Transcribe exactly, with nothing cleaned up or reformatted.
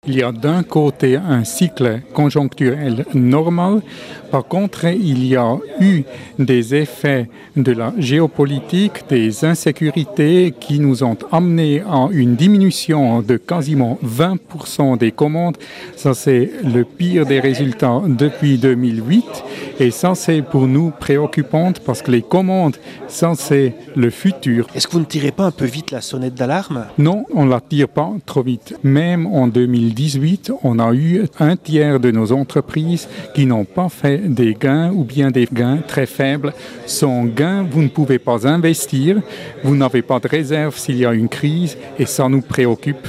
Il y a d'un côté un cycle conjoncturel normal, par contre il y a eu des effets de la géopolitique, des insécurités qui nous ont amené à une diminution de quasiment vingt pour cent des commandes. Ça c'est le pire des résultats depuis deux mille huit et ça c'est pour nous préoccupant parce que les commandes, ça c'est le futur. Est-ce que vous ne tirez pas un peu vite la sonnette d'alarme ? Non, on ne la tire pas trop vite. Même en deux mille dix-huit, on a eu un tiers de nos entreprises qui n'ont pas fait des gains ou bien des gains très faibles. Sans gain, vous ne pouvez pas investir, vous n'avez pas de réserve s'il y a une crise et ça nous préoccupe.